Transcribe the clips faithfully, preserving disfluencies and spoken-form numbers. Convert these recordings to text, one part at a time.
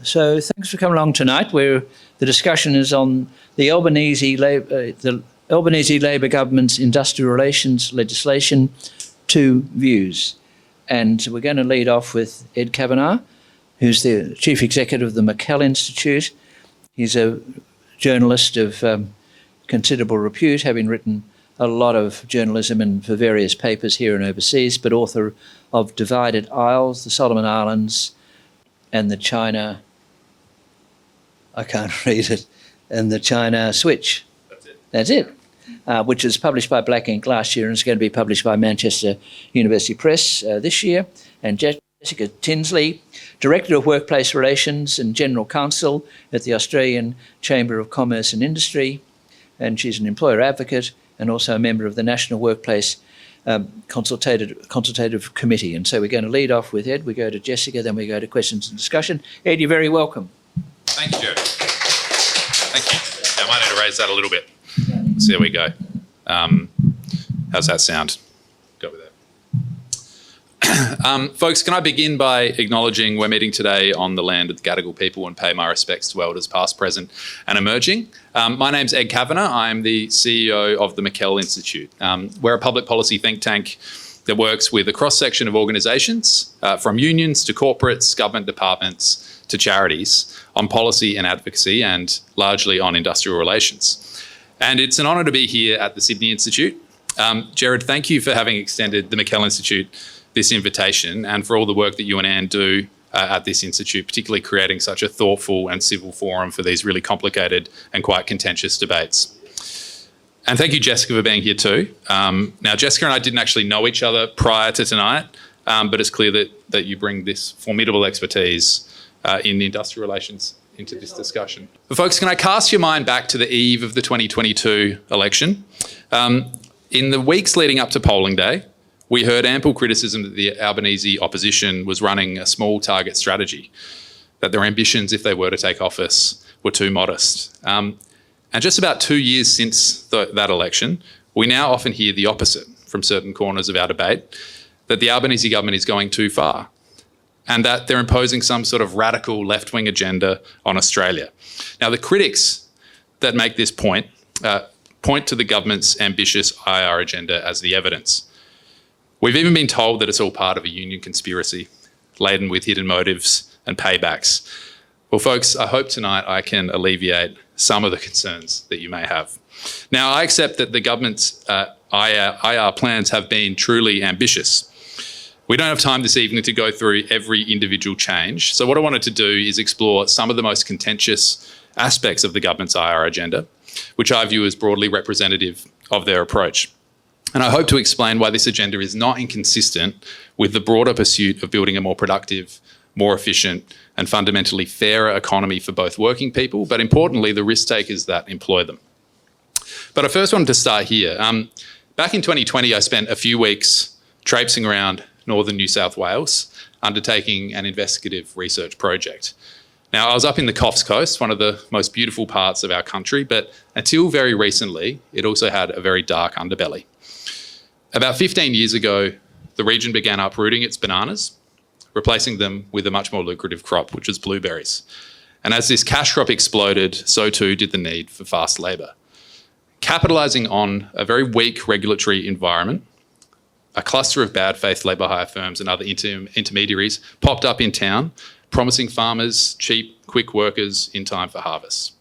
So thanks for coming along tonight. Where the discussion is on the Albanese Labor, uh, the Albanese Labor government's industrial relations legislation, two views. And we're going to lead off with Ed Kavanagh, who's the chief executive of the McKell Institute. He's a journalist of um, considerable repute, having written a lot of journalism and for various papers here and overseas, but author of Divided Isles, the Solomon Islands, and the China, I can't read it, and the China Switch. That's it. That's it, uh, which was published by Black Ink last year and is going to be published by Manchester University Press uh, this year. And Jessica Tinsley, Director of Workplace Relations and General Counsel at the Australian Chamber of Commerce and Industry, and she's an employer advocate and also a member of the National Workplace um, Consultative, Consultative Committee. And so we're going to lead off with Ed, we go to Jessica, then we go to questions and discussion. Ed, you're very welcome. Thank you, Joe. Thank you. Yeah, I might need to raise that a little bit. So there we go. Um, how's that sound? Go with that. Um, folks, can I begin by acknowledging we're meeting today on the land of the Gadigal people and pay my respects to elders past, present and emerging. Um, my name's Ed Kavanagh. I'm the C E O of the McKell Institute. Um, we're a public policy think tank that works with a cross-section of organisations, uh, from unions to corporates, government departments to charities, on policy and advocacy and largely on industrial relations. And it's an honour to be here at the Sydney Institute. Um, Jared, thank you for having extended the McKell Institute this invitation and for all the work that you and Anne do uh, at this institute, particularly creating such a thoughtful and civil forum for these really complicated and quite contentious debates. And thank you, Jessica, for being here too. Um, now, Jessica and I didn't actually know each other prior to tonight, um, but it's clear that, that you bring this formidable expertise uh, in industrial relations into this discussion. But folks, can I cast your mind back to the eve of the twenty twenty-two election? Um, in the weeks leading up to polling day, we heard ample criticism that the Albanese opposition was running a small target strategy, that their ambitions, if they were to take office, were too modest. Um, and just about two years since the, that election, we now often hear the opposite from certain corners of our debate, that the Albanese government is going too far and that they're imposing some sort of radical left-wing agenda on Australia. Now, the critics that make this point uh, point to the government's ambitious I R agenda as the evidence. We've even been told that it's all part of a union conspiracy, laden with hidden motives and paybacks. Well, folks, I hope tonight I can alleviate some of the concerns that you may have. Now, I accept that the government's uh, I R, I R plans have been truly ambitious. We don't have time this evening to go through every individual change. So what I wanted to do is explore some of the most contentious aspects of the government's I R agenda, which I view as broadly representative of their approach. And I hope to explain why this agenda is not inconsistent with the broader pursuit of building a more productive, more efficient and fundamentally fairer economy for both working people, but importantly, the risk takers that employ them. But I first wanted to start here. Um, back in twenty twenty, I spent a few weeks traipsing around northern New South Wales, undertaking an investigative research project. Now, I was up in the Coffs Coast, one of the most beautiful parts of our country, but until very recently, it also had a very dark underbelly. About fifteen years ago, the region began uprooting its bananas, replacing them with a much more lucrative crop, which was blueberries. And as this cash crop exploded, so too did the need for fast labour. Capitalising on a very weak regulatory environment, a cluster of bad faith labour hire firms and other inter- intermediaries popped up in town, promising farmers cheap, quick workers in time for harvest.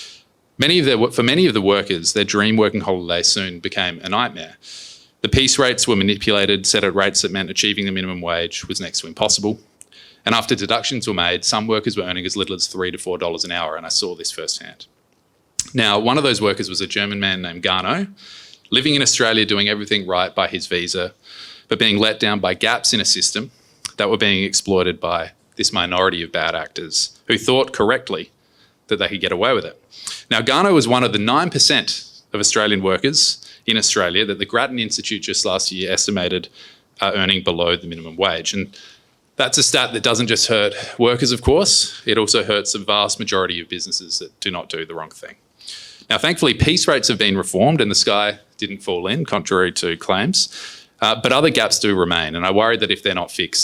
Many of their, for many of the workers, their dream working holiday soon became a nightmare. The piece rates were manipulated, set at rates that meant achieving the minimum wage was next to impossible. And after deductions were made, some workers were earning as little as three to four dollars an hour, and I saw this firsthand. Now, one of those workers was a German man named Garno, living in Australia doing everything right by his visa, but being let down by gaps in a system that were being exploited by this minority of bad actors who thought correctly that they could get away with it. Now, Garno was one of the nine percent of Australian workers in Australia that the Grattan Institute just last year estimated are earning below the minimum wage. And that's a stat that doesn't just hurt workers, of course, it also hurts the vast majority of businesses that do not do the wrong thing. Now, thankfully, piece rates have been reformed and the sky didn't fall in, contrary to claims, uh, but other gaps do remain. And I worry that if they're not fixed,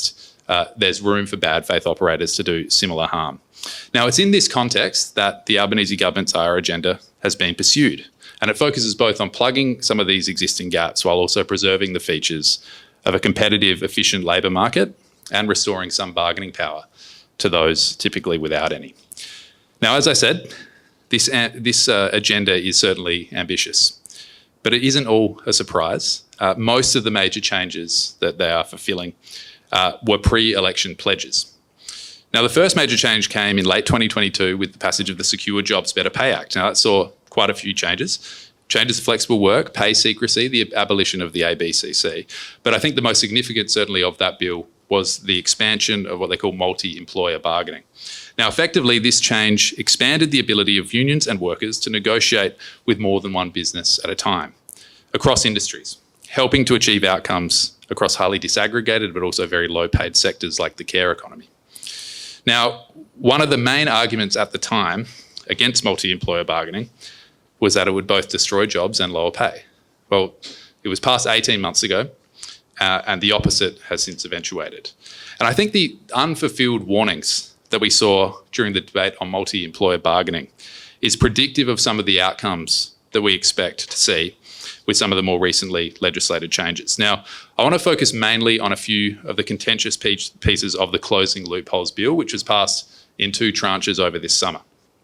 uh, there's room for bad faith operators to do similar harm. Now, it's in this context that the Albanese government's I R agenda has been pursued, and it focuses both on plugging some of these existing gaps while also preserving the features of a competitive, efficient labour market and restoring some bargaining power to those typically without any. Now, as I said, this, uh, this uh, agenda is certainly ambitious, but it isn't all a surprise. Uh, most of the major changes that they are fulfilling uh, were pre-election pledges. Now, the first major change came in late twenty twenty-two with the passage of the Secure Jobs Better Pay Act. Now, that saw quite a few changes. Changes to flexible work, pay secrecy, the abolition of the A B C C. But I think the most significant, certainly, of that bill was the expansion of what they call multi-employer bargaining. Now, effectively, this change expanded the ability of unions and workers to negotiate with more than one business at a time across industries, helping to achieve outcomes across highly disaggregated but also very low-paid sectors like the care economy. Now, one of the main arguments at the time against multi-employer bargaining was that it would both destroy jobs and lower pay. Well, it was passed eighteen months ago, uh, and the opposite has since eventuated. And I think the unfulfilled warnings that we saw during the debate on multi-employer bargaining is predictive of some of the outcomes that we expect to see with some of the more recently legislated changes. Now, I want to focus mainly on a few of the contentious piece, pieces of the Closing Loopholes Bill, which was passed in two tranches over this summer.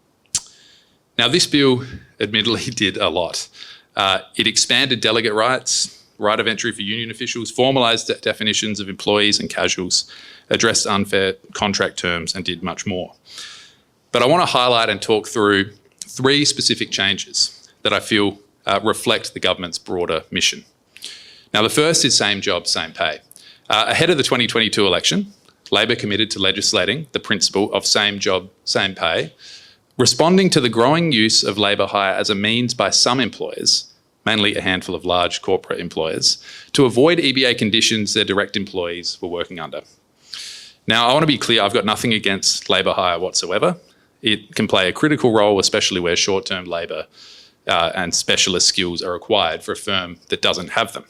Now, this bill admittedly did a lot. Uh, it expanded delegate rights, right of entry for union officials, formalised de- definitions of employees and casuals, addressed unfair contract terms, and did much more. But I want to highlight and talk through three specific changes that I feel uh, reflect the government's broader mission. Now, the first is same job, same pay. Uh, ahead of the twenty twenty-two election, Labor committed to legislating the principle of same job, same pay, responding to the growing use of labour hire as a means by some employers, mainly a handful of large corporate employers, to avoid E B A conditions their direct employees were working under. Now, I want to be clear, I've got nothing against labour hire whatsoever. It can play a critical role, especially where short-term labour uh, and specialist skills are required for a firm that doesn't have them.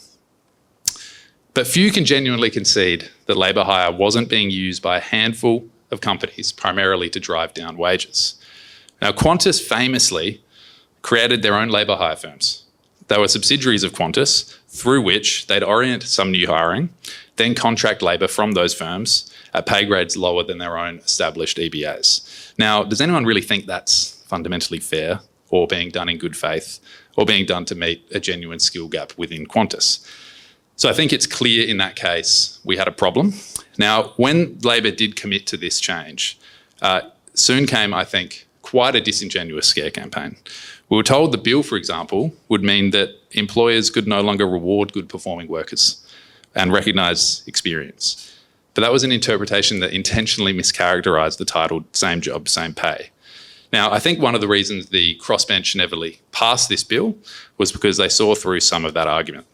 But few can genuinely concede that labour hire wasn't being used by a handful of companies, primarily to drive down wages. Now, Qantas famously created their own labour hire firms. They were subsidiaries of Qantas, through which they'd orient some new hiring, then contract labour from those firms at pay grades lower than their own established E B As. Now, does anyone really think that's fundamentally fair or being done in good faith or being done to meet a genuine skill gap within Qantas? So I think it's clear in that case we had a problem. Now, when Labor did commit to this change, uh, soon came, I think, quite a disingenuous scare campaign. We were told the bill, for example, would mean that employers could no longer reward good performing workers and recognise experience. But that was an interpretation that intentionally mischaracterised the title Same Job, Same Pay. Now, I think one of the reasons the crossbench never passed this bill was because they saw through some of that argument.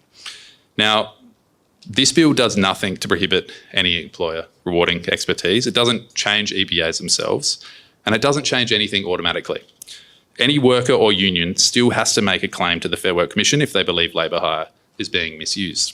Now, this bill does nothing to prohibit any employer rewarding expertise. It doesn't change E B As themselves, and it doesn't change anything automatically. Any worker or union still has to make a claim to the Fair Work Commission if they believe labour hire is being misused.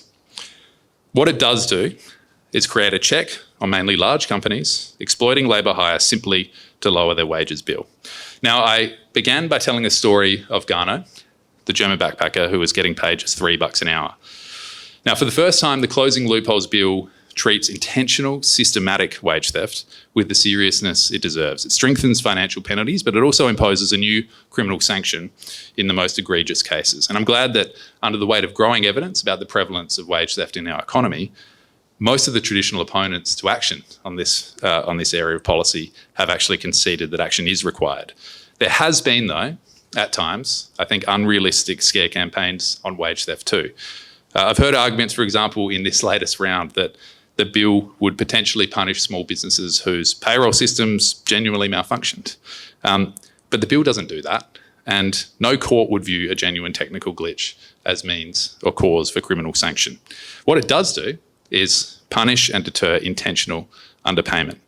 What it does do is create a check on mainly large companies exploiting labour hire simply to lower their wages bill. Now, I began by telling a story of Garno, the German backpacker who was getting paid just three bucks an hour. Now, for the first time, the Closing Loopholes Bill treats intentional, systematic wage theft with the seriousness it deserves. It strengthens financial penalties, but it also imposes a new criminal sanction in the most egregious cases. And I'm glad that under the weight of growing evidence about the prevalence of wage theft in our economy, most of the traditional opponents to action on this, uh, on this area of policy have actually conceded that action is required. There has been, though, at times, I think, unrealistic scare campaigns on wage theft too. Uh, I've heard arguments, for example, in this latest round that the bill would potentially punish small businesses whose payroll systems genuinely malfunctioned. Um, but the bill doesn't do that, and no court would view a genuine technical glitch as means or cause for criminal sanction. What it does do is punish and deter intentional underpayment.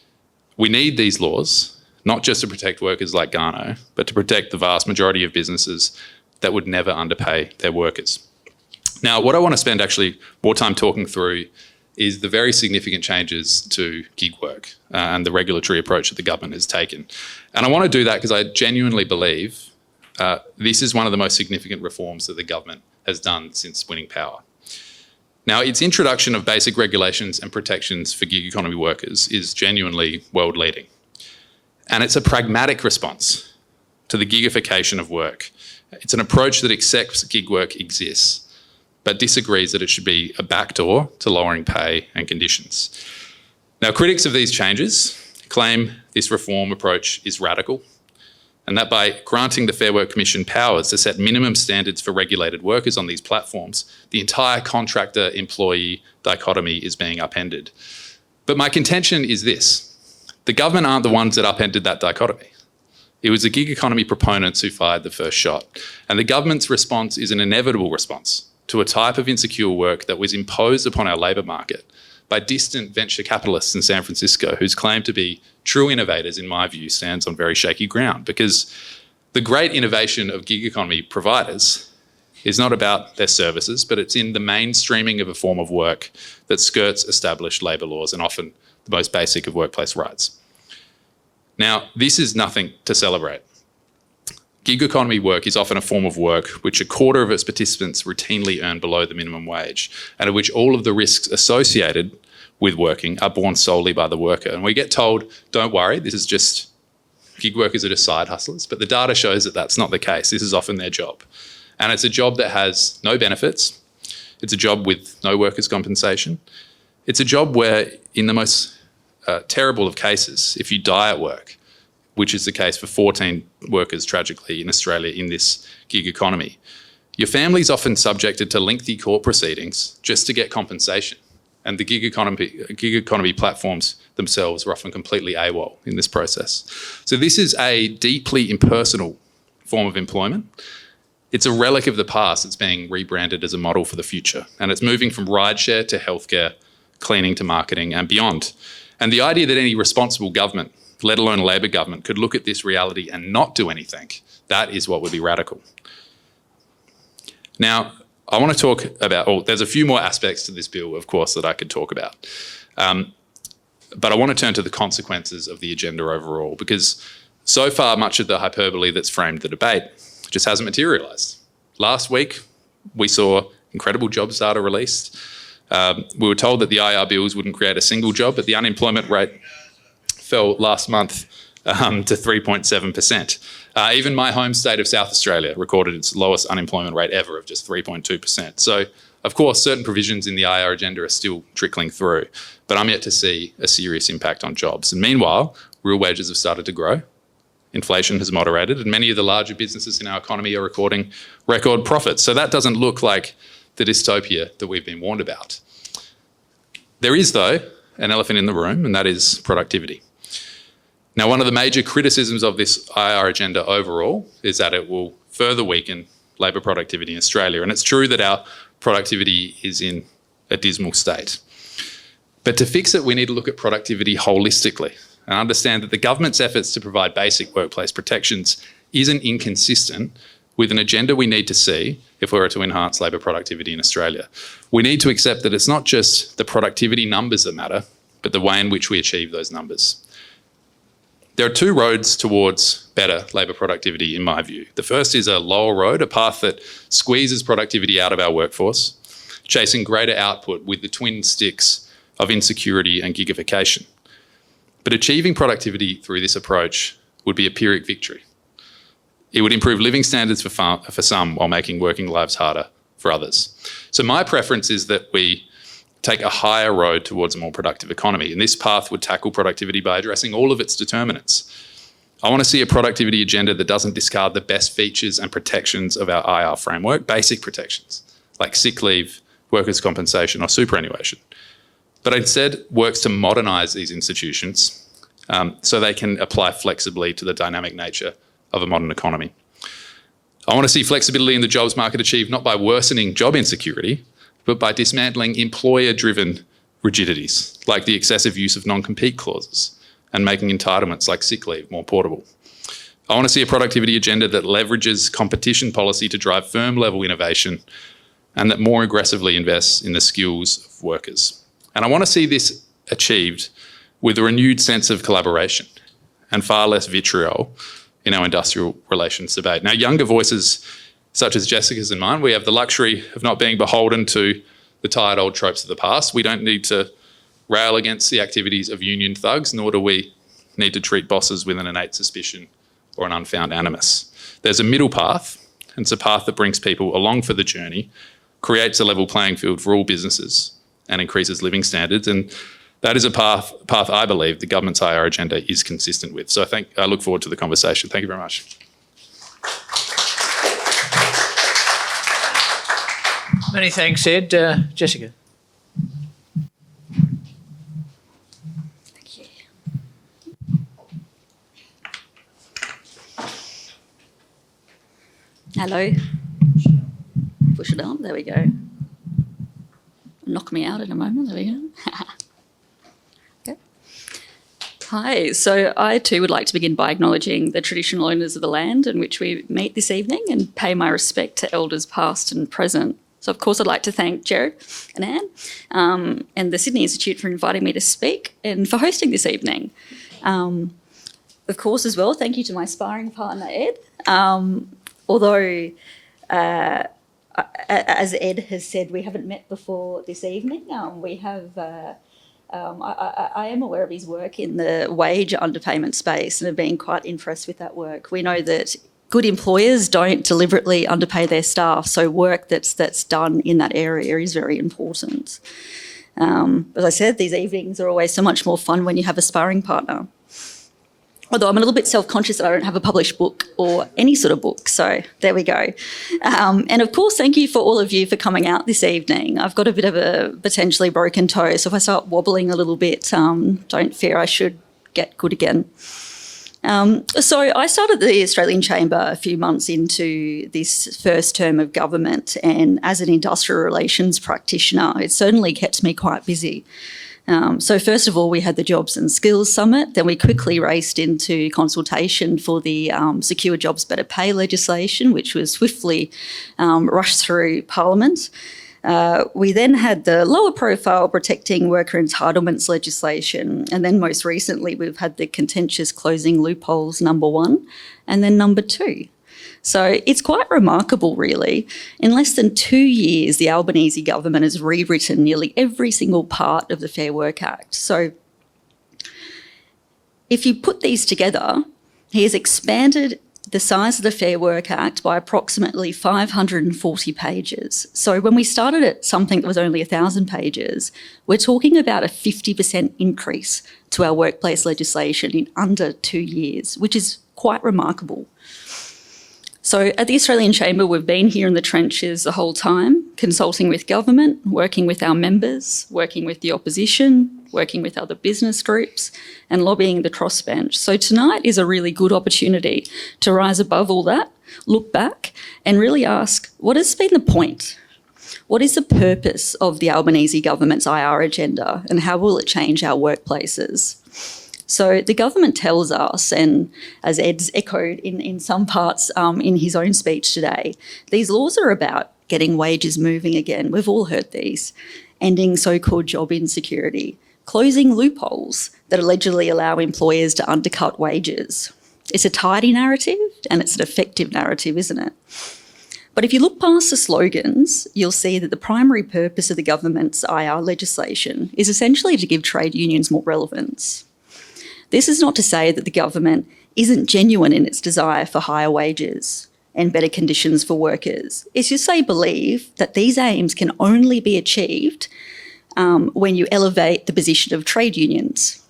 We need these laws, not just to protect workers like Garno, but to protect the vast majority of businesses that would never underpay their workers. Now, what I want to spend actually more time talking through is the very significant changes to gig work uh, and the regulatory approach that the government has taken. And I want to do that because I genuinely believe uh, this is one of the most significant reforms that the government has done since winning power. Now, its introduction of basic regulations and protections for gig economy workers is genuinely world-leading. And it's a pragmatic response to the gigification of work. It's an approach that accepts gig work exists, but disagrees that it should be a backdoor to lowering pay and conditions. Now, critics of these changes claim this reform approach is radical, and that by granting the Fair Work Commission powers to set minimum standards for regulated workers on these platforms, the entire contractor-employee dichotomy is being upended. But my contention is this: the government aren't the ones that upended that dichotomy. It was the gig economy proponents who fired the first shot, and the government's response is an inevitable response to a type of insecure work that was imposed upon our labour market by distant venture capitalists in San Francisco whose claim to be true innovators, in my view, stands on very shaky ground, because the great innovation of gig economy providers is not about their services, but it's in the mainstreaming of a form of work that skirts established labour laws and often the most basic of workplace rights. Now, this is nothing to celebrate. Gig economy work is often a form of work which a quarter of its participants routinely earn below the minimum wage, and of which all of the risks associated with working are borne solely by the worker. And we get told, don't worry, this is just, gig workers are just side hustlers, but the data shows that that's not the case. This is often their job. And it's a job that has no benefits. It's a job with no workers' compensation. It's a job where, in the most uh, terrible of cases, if you die at work, which is the case for fourteen workers tragically in Australia in this gig economy, your family's often subjected to lengthy court proceedings just to get compensation. And the gig economy, gig economy platforms themselves are often completely AWOL in this process. So this is a deeply impersonal form of employment. It's a relic of the past that's being rebranded as a model for the future. And it's moving from rideshare to healthcare, cleaning to marketing and beyond. And the idea that any responsible government, let alone a Labor government, could look at this reality and not do anything, that is what would be radical. Now, I want to talk about, oh, there's a few more aspects to this bill, of course, that I could talk about. Um, but I want to turn to the consequences of the agenda overall, because so far much of the hyperbole that's framed the debate just hasn't materialised. Last week, we saw incredible jobs data released. Um, we were told that the I R bills wouldn't create a single job, but the unemployment rate fell last month um, to three point seven percent. Uh, even my home state of South Australia recorded its lowest unemployment rate ever of just three point two percent. So, of course, certain provisions in the I R agenda are still trickling through, but I'm yet to see a serious impact on jobs. And meanwhile, real wages have started to grow. Inflation has moderated, and many of the larger businesses in our economy are recording record profits. So that doesn't look like the dystopia that we've been warned about. There is, though, an elephant in the room, and that is productivity. Now, one of the major criticisms of this I R agenda overall is that it will further weaken labour productivity in Australia. And it's true that our productivity is in a dismal state. But to fix it, we need to look at productivity holistically and understand that the government's efforts to provide basic workplace protections isn't inconsistent with an agenda we need to see if we were to enhance labour productivity in Australia. We need to accept that it's not just the productivity numbers that matter, but the way in which we achieve those numbers. There are two roads towards better labour productivity, in my view. The first is a lower road, a path that squeezes productivity out of our workforce, chasing greater output with the twin sticks of insecurity and gigification. But achieving productivity through this approach would be a Pyrrhic victory. It would improve living standards for, far, for some while making working lives harder for others. So my preference is that we take a higher road towards a more productive economy. And this path would tackle productivity by addressing all of its determinants. I want to see a productivity agenda that doesn't discard the best features and protections of our I R framework, basic protections like sick leave, workers' compensation or superannuation, but instead works to modernise these institutions um, so they can apply flexibly to the dynamic nature of a modern economy. I want to see flexibility in the jobs market achieved not by worsening job insecurity, but by dismantling employer-driven rigidities, like the excessive use of non-compete clauses and making entitlements like sick leave more portable. I want to see a productivity agenda that leverages competition policy to drive firm-level innovation and that more aggressively invests in the skills of workers. And I want to see this achieved with a renewed sense of collaboration and far less vitriol in our industrial relations debate. Now, younger voices such as Jessica's and mine, we have the luxury of not being beholden to the tired old tropes of the past. We don't need to rail against the activities of union thugs, nor do we need to treat bosses with an innate suspicion or an unfound animus. There's a middle path, and it's a path that brings people along for the journey, creates a level playing field for all businesses, and increases living standards. And that is a path, path I believe the government's I R agenda is consistent with. So I think I look forward to the conversation. Thank you very much. Many thanks, Ed. Uh, Jessica. Thank you. Hello. Push it on. There we go. Knock me out in a moment. There we go. Okay. Hi. So I too would like to begin by acknowledging the traditional owners of the land in which we meet this evening and pay my respect to elders past and present. So, of course, I'd like to thank Jared and Anne um, and the Sydney Institute for inviting me to speak and for hosting this evening. Um, of course, as well, thank you to my sparring partner, Ed. Um, although, uh, as Ed has said, we haven't met before this evening. Um, we have... Uh, Um, I, I, I am aware of his work in the wage underpayment space and have been quite impressed with that work. We know that good employers don't deliberately underpay their staff, so work that's that's done in that area is very important. Um, as I said, these evenings are always so much more fun when you have a sparring partner. Although I'm a little bit self-conscious that I don't have a published book or any sort of book, so there we go. Um, and of course, thank you for all of you for coming out this evening. I've got a bit of a potentially broken toe, so if I start wobbling a little bit, um, don't fear, I should get good again. Um, so I started the Australian Chamber a few months into this first term of government, and as an industrial relations practitioner, it certainly kept me quite busy. Um, so first of all, we had the Jobs and Skills Summit. Then we quickly raced into consultation for the um, Secure Jobs Better Pay legislation, which was swiftly um, rushed through Parliament. Uh, we then had the lower profile Protecting Worker Entitlements legislation. And then most recently, we've had the contentious Closing Loopholes number one and then number two. So it's quite remarkable, really. In less than two years, the Albanese government has rewritten nearly every single part of the Fair Work Act. So if you put these together, he has expanded the size of the Fair Work Act by approximately five hundred forty pages. So when we started at something that was only one thousand pages, we're talking about a fifty percent increase to our workplace legislation in under two years, which is quite remarkable. So at the Australian Chamber, we've been here in the trenches the whole time, consulting with government, working with our members, working with the opposition, working with other business groups, and lobbying the crossbench. So tonight is a really good opportunity to rise above all that, look back, and really ask, what has been the point? What is the purpose of the Albanese government's I R agenda, and how will it change our workplaces? So the government tells us, and as Ed's echoed in, in some parts um, in his own speech today, these laws are about getting wages moving again. We've all heard these. Ending so-called job insecurity, closing loopholes that allegedly allow employers to undercut wages. It's a tidy narrative and it's an effective narrative, isn't it? But if you look past the slogans, you'll see that the primary purpose of the government's I R legislation is essentially to give trade unions more relevance. This is not to say that the government isn't genuine in its desire for higher wages and better conditions for workers. It's just they believe that these aims can only be achieved um, when you elevate the position of trade unions.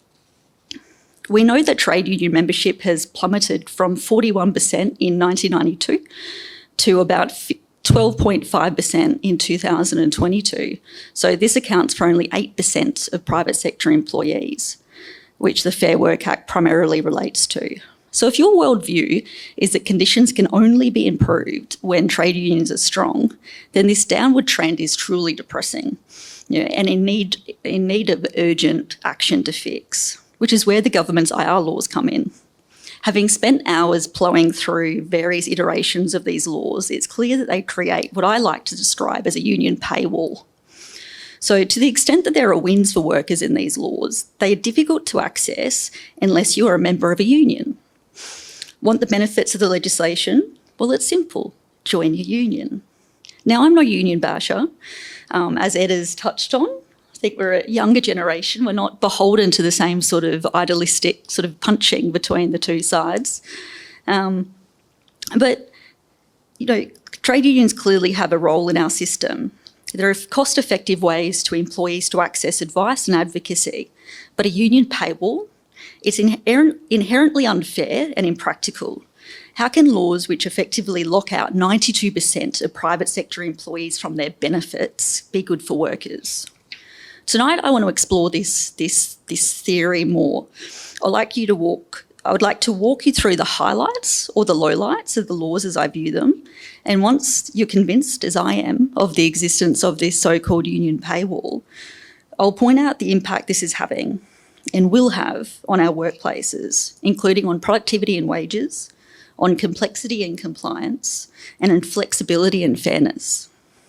We know that trade union membership has plummeted from forty-one percent in nineteen ninety-two to about twelve point five percent in two thousand twenty-two. So this accounts for only eight percent of private sector employees, which the Fair Work Act primarily relates to. So if your worldview is that conditions can only be improved when trade unions are strong, then this downward trend is truly depressing, you know, and in need, in need of urgent action to fix, which is where the government's I R laws come in. Having spent hours plowing through various iterations of these laws, it's clear that they create what I like to describe as a union paywall. So to the extent that there are wins for workers in these laws, they are difficult to access unless you are a member of a union. Want the benefits of the legislation? Well, it's simple. Join your union. Now, I'm no union basher, um, as Ed has touched on. I think we're a younger generation. We're not beholden to the same sort of idealistic sort of punching between the two sides. Um, but, you know, trade unions clearly have a role in our system. There are cost-effective ways to employees to access advice and advocacy, but a union paywall, it's inher- inherently unfair and impractical. How can laws which effectively lock out ninety-two percent of private sector employees from their benefits be good for workers? Tonight, I want to explore this, this, this theory more. I'd like you to walk I would like to walk you through the highlights or the lowlights of the laws as I view them. And once you're convinced, as I am, of the existence of this so-called union paywall, I'll point out the impact this is having and will have on our workplaces, including on productivity and wages, on complexity and compliance, and on flexibility and fairness.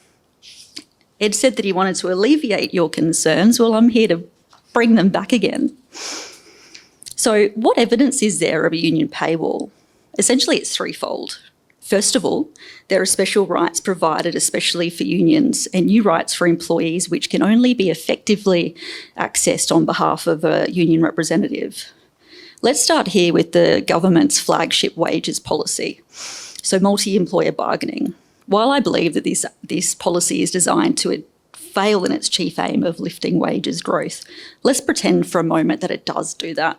Ed said that he wanted to alleviate your concerns. Well, I'm here to bring them back again. So what evidence is there of a union paywall? Essentially, it's threefold. First of all, there are special rights provided especially for unions and new rights for employees which can only be effectively accessed on behalf of a union representative. Let's start here with the government's flagship wages policy, so multi-employer bargaining. While I believe that this, this policy is designed to fail in its chief aim of lifting wages growth, let's pretend for a moment that it does do that.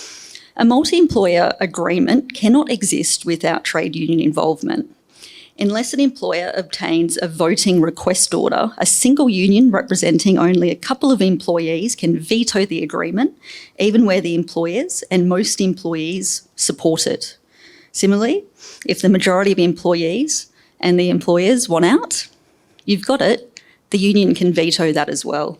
A multi-employer agreement cannot exist without trade union involvement. Unless an employer obtains a voting request order, a single union representing only a couple of employees can veto the agreement, even where the employers and most employees support it. Similarly, if the majority of employees and the employers want out, you've got it, the union can veto that as well.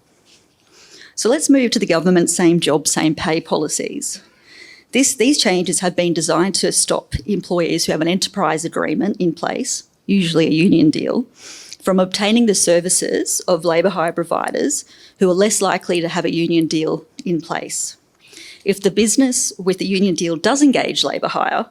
So let's move to the government's same job, same pay policies. This, these changes have been designed to stop employees who have an enterprise agreement in place, usually a union deal, from obtaining the services of labour hire providers who are less likely to have a union deal in place. If the business with the union deal does engage labour hire,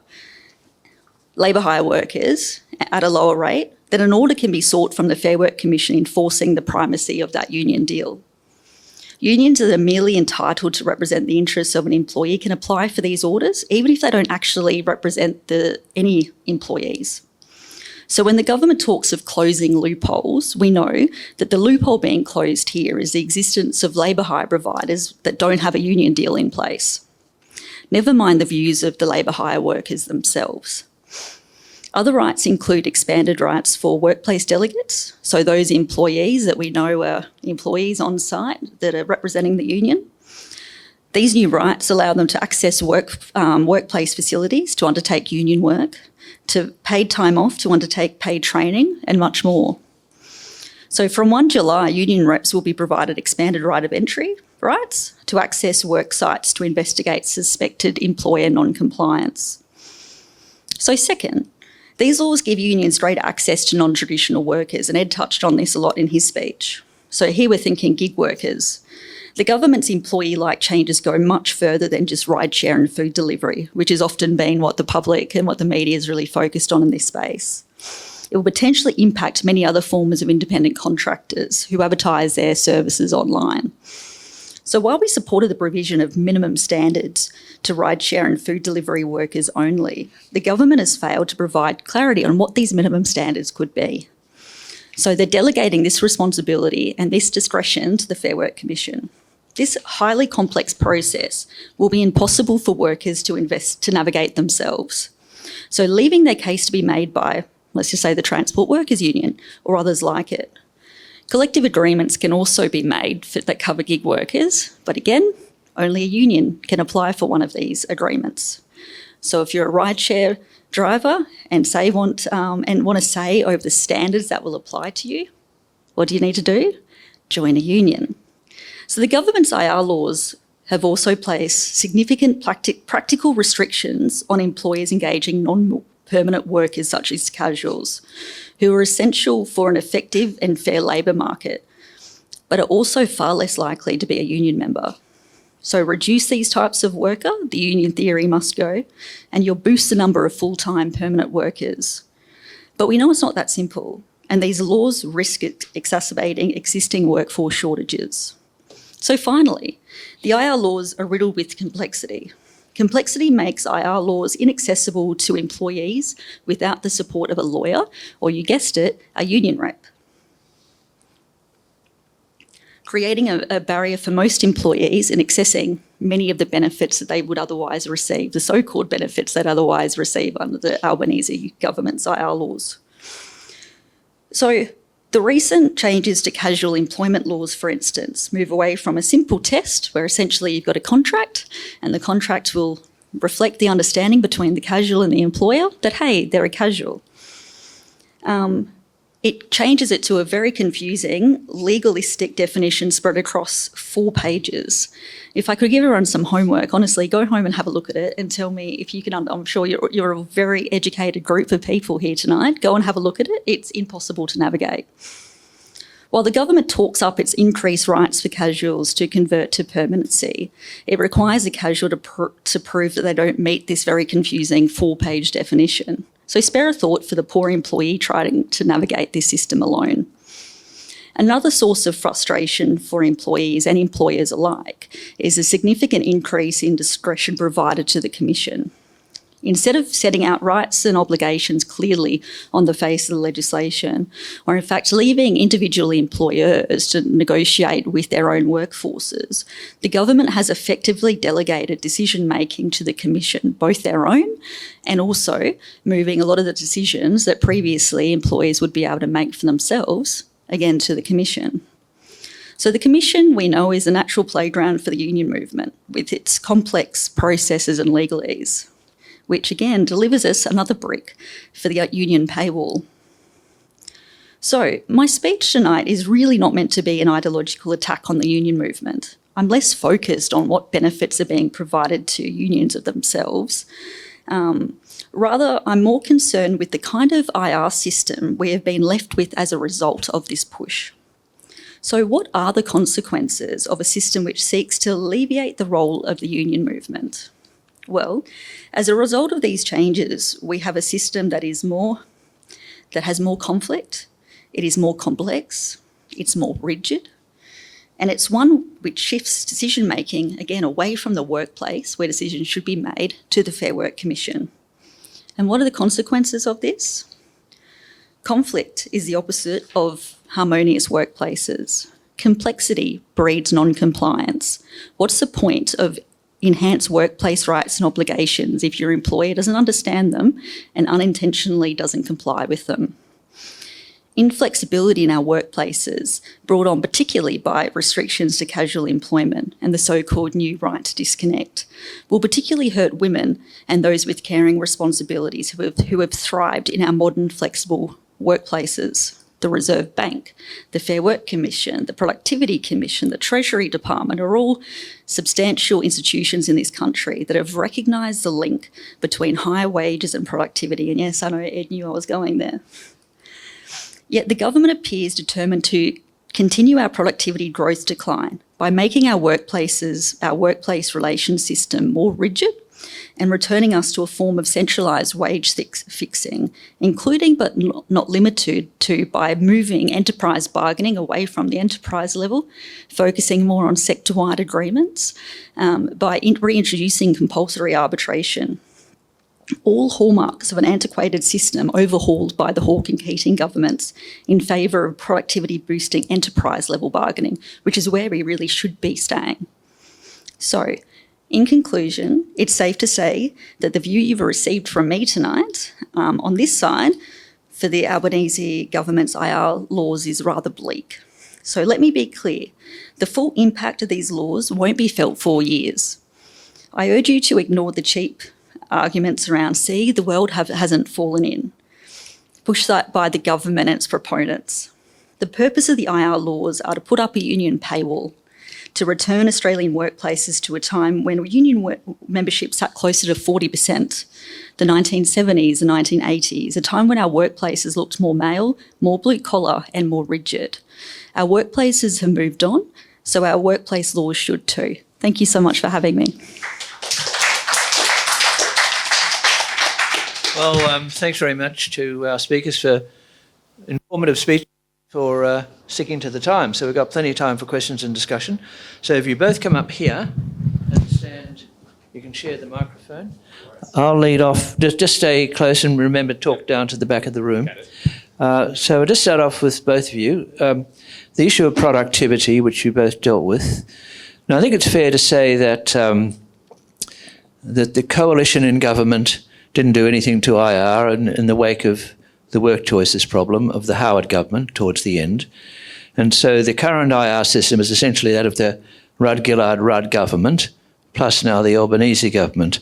labour hire workers at a lower rate, then an order can be sought from the Fair Work Commission enforcing the primacy of that union deal. Unions that are merely entitled to represent the interests of an employee can apply for these orders, even if they don't actually represent the, any employees. So when the government talks of closing loopholes, we know that the loophole being closed here is the existence of labour hire providers that don't have a union deal in place. Never mind the views of the labour hire workers themselves. Other rights include expanded rights for workplace delegates, so those employees that we know are employees on site that are representing the union. These new rights allow them to access work, um, workplace facilities to undertake union work, to paid time off to undertake paid training, and much more. So from first of July, union reps will be provided expanded right of entry rights to access work sites to investigate suspected employer non-compliance. So second, these laws give unions greater access to non-traditional workers, and Ed touched on this a lot in his speech. So here we're thinking gig workers. The government's employee-like changes go much further than just rideshare and food delivery, which has often been what the public and what the media is really focused on in this space. It will potentially impact many other forms of independent contractors who advertise their services online. So while we supported the provision of minimum standards to rideshare and food delivery workers only, the government has failed to provide clarity on what these minimum standards could be. So they're delegating this responsibility and this discretion to the Fair Work Commission. This highly complex process will be impossible for workers to invest to navigate themselves. So leaving their case to be made by, let's just say, the Transport Workers Union or others like it. Collective agreements can also be made for, that cover gig workers, but again, only a union can apply for one of these agreements. So if you're a rideshare driver and say want um, and want to say over the standards that will apply to you, what do you need to do? Join a union. So the government's I R laws have also placed significant practic- practical restrictions on employers engaging non-permanent workers such as casuals, who are essential for an effective and fair labour market. but are also far less likely to be a union member. So reduce these types of worker, the union theory must go, and you'll boost the number of full-time permanent workers. But we know it's not that simple, and these laws risk exacerbating existing workforce shortages. So finally, the I R laws are riddled with complexity. Complexity makes I R laws inaccessible to employees without the support of a lawyer, or you guessed it, a union rep, creating a, a barrier for most employees in accessing many of the benefits that they would otherwise receive, the so-called benefits they'd otherwise receive under the Albanese government's I R laws. So the recent changes to casual employment laws, for instance, move away from a simple test where essentially you've got a contract and the contract will reflect the understanding between the casual and the employer that, hey, they're a casual. Um, It changes it to a very confusing legalistic definition spread across four pages. If I could give everyone some homework, honestly, go home and have a look at it and tell me if you can, I'm sure you're, you're a very educated group of people here tonight, go and have a look at it. It's impossible to navigate. While the government talks up its increased rights for casuals to convert to permanency, it requires a casual to, pr to prove that they don't meet this very confusing four-page definition. So spare a thought for the poor employee trying to navigate this system alone. Another source of frustration for employees and employers alike is a significant increase in discretion provided to the Commission. Instead of setting out rights and obligations clearly on the face of the legislation, or in fact leaving individual employers to negotiate with their own workforces, the government has effectively delegated decision-making to the Commission, both their own and also moving a lot of the decisions that previously employers would be able to make for themselves, again, to the Commission. So the Commission, we know, is a natural playground for the union movement with its complex processes and legalese, which again delivers us another brick for the union paywall. So my speech tonight is really not meant to be an ideological attack on the union movement. I'm less focused on what benefits are being provided to unions of themselves. Um, rather, I'm more concerned with the kind of I R system we have been left with as a result of this push. So what are the consequences of a system which seeks to alleviate the role of the union movement? Well, as a result of these changes, we have a system that is more, that has more conflict, it is more complex, it's more rigid, and it's one which shifts decision-making, again, away from the workplace where decisions should be made to the Fair Work Commission. And what are the consequences of this? Conflict is the opposite of harmonious workplaces. Complexity breeds non-compliance. What's the point of enhanced workplace rights and obligations if your employer doesn't understand them and unintentionally doesn't comply with them? Inflexibility in our workplaces, brought on particularly by restrictions to casual employment and the so-called new right to disconnect, will particularly hurt women and those with caring responsibilities who have, who have thrived in our modern flexible workplaces. The Reserve Bank, the Fair Work Commission, the Productivity Commission, the Treasury Department are all substantial institutions in this country that have recognised the link between higher wages and productivity. And yes, I know Ed knew I was going there. Yet the government appears determined to continue our productivity growth decline by making our workplaces, our workplace relations system more rigid and returning us to a form of centralised wage fixing, including but not limited to by moving enterprise bargaining away from the enterprise level, focusing more on sector-wide agreements, um, by reintroducing compulsory arbitration. All hallmarks of an antiquated system overhauled by the Hawke and Keating governments in favour of productivity-boosting enterprise-level bargaining, which is where we really should be staying. So, in conclusion, it's safe to say that the view you've received from me tonight um, on this side for the Albanese government's I R laws is rather bleak. So let me be clear, the full impact of these laws won't be felt for years. I urge you to ignore the cheap arguments around, see, the world have, hasn't fallen in, pushed by the government and its proponents. The purpose of the I R laws are to put up a union paywall, to return Australian workplaces to a time when union work membership sat closer to forty percent, the nineteen seventies and nineteen eighties, a time when our workplaces looked more male, more blue collar and more rigid. Our workplaces have moved on, so our workplace laws should too. Thank you so much for having me. Well, um, thanks very much to our speakers for informative speech, for uh, sticking to the time. So we've got plenty of time for questions and discussion. So if you both come up here and stand, you can share the microphone. I'll lead off. Just, just stay close and remember, talk down to the back of the room. Uh, so I'll just start off with both of you. Um, the issue of productivity, which you both dealt with. Now, I think it's fair to say that um, that the coalition in government didn't do anything to I R in, in the wake of the work choices problem of the Howard government towards the end. And so the current I R system is essentially that of the Rudd-Gillard-Rudd government, plus now the Albanese government.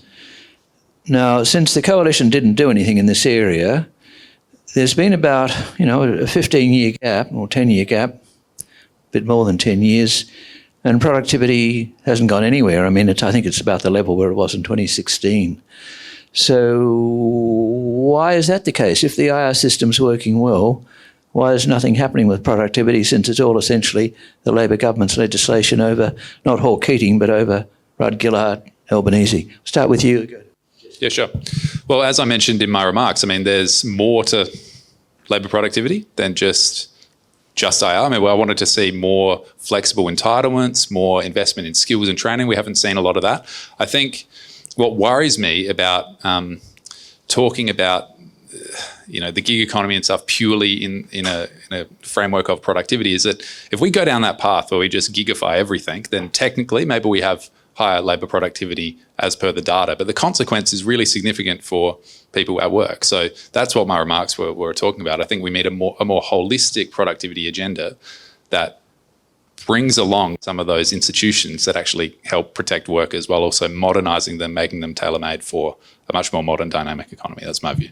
Now, since the coalition didn't do anything in this area, there's been about, you know, a fifteen-year gap or ten-year gap, a bit more than ten years, and productivity hasn't gone anywhere. I mean, it's, I think it's about the level where it was in twenty sixteen. So why is that the case? If the I R system's working well, why is nothing happening with productivity, since it's all essentially the Labor government's legislation over, not Hawke-Keating, but over Rudd-Gillard, Albanese? Start with you. Yeah, sure. Well, as I mentioned in my remarks, I mean, there's more to Labor productivity than just just I R. I mean, well, I wanted to see more flexible entitlements, more investment in skills and training. We haven't seen a lot of that. I think what worries me about um, talking about, you know, the gig economy and stuff purely in, in, a, in a framework of productivity is that if we go down that path where we just gigify everything, then technically maybe we have higher labour productivity as per the data, but the consequence is really significant for people at work. So that's what my remarks were, were talking about. I think we need a more, a more holistic productivity agenda that brings along some of those institutions that actually help protect workers while also modernising them, making them tailor-made for a much more modern dynamic economy. That's my view.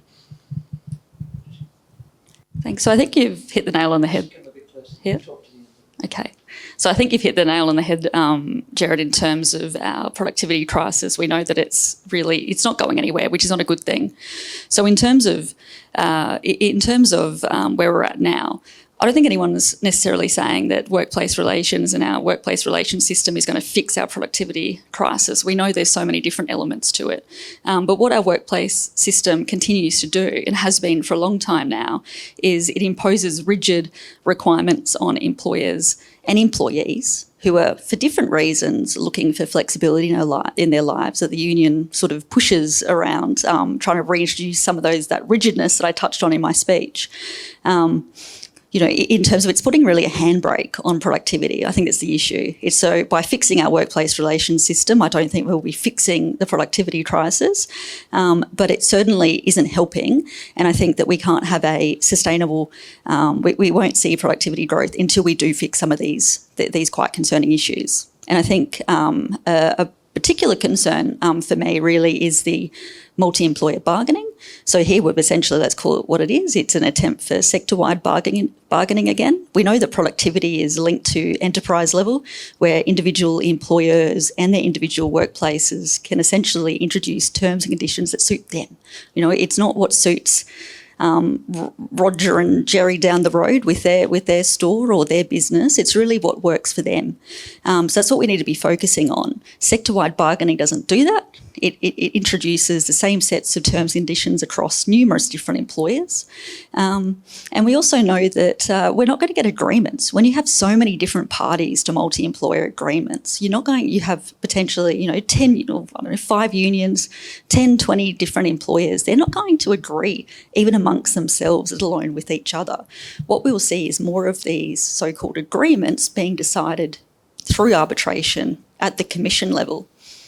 Thanks. So I think you've hit the nail on the head. Here? Okay. So I think you've hit the nail on the head, um, Jared, in terms of our productivity crisis. We know that it's really, it's not going anywhere, which is not a good thing. So in terms of, uh, in terms of um, where we're at now, I don't think anyone's necessarily saying that workplace relations and our workplace relations system is going to fix our productivity crisis. We know there's so many different elements to it. Um, but what our workplace system continues to do, and has been for a long time now, is it imposes rigid requirements on employers and employees who are, for different reasons, looking for flexibility in their, li- in their lives, that the union sort of pushes around, um, trying to reintroduce some of those, that rigidness that I touched on in my speech. Um, you know, in terms of it's putting really a handbrake on productivity. I think that's the issue. It's so by fixing our workplace relations system, I don't think we'll be fixing the productivity crisis, um, but it certainly isn't helping. And I think that we can't have a sustainable, um, we, we won't see productivity growth until we do fix some of these, th- these quite concerning issues. And I think um, a, a particular concern um, for me really is the multi-employer bargaining. So here we've essentially, let's call it what it is. It's an attempt for sector-wide bargaining, bargaining again. We know that productivity is linked to enterprise level, where individual employers and their individual workplaces can essentially introduce terms and conditions that suit them. You know, it's not what suits Um, Roger and Jerry down the road with their with their store or their business. It's really what works for them. Um, so that's what we need to be focusing on. Sector-wide bargaining doesn't do that. It, it, it introduces the same sets of terms and conditions across numerous different employers. Um, and we also know that uh, we're not going to get agreements. When you have so many different parties to multi-employer agreements, you're not going, you have potentially, you know, ten, you know, I don't know, five unions, ten, twenty different employers. They're not going to agree even amongst themselves, let alone with each other. What we'll see is more of these so-called agreements being decided through arbitration at the commission level.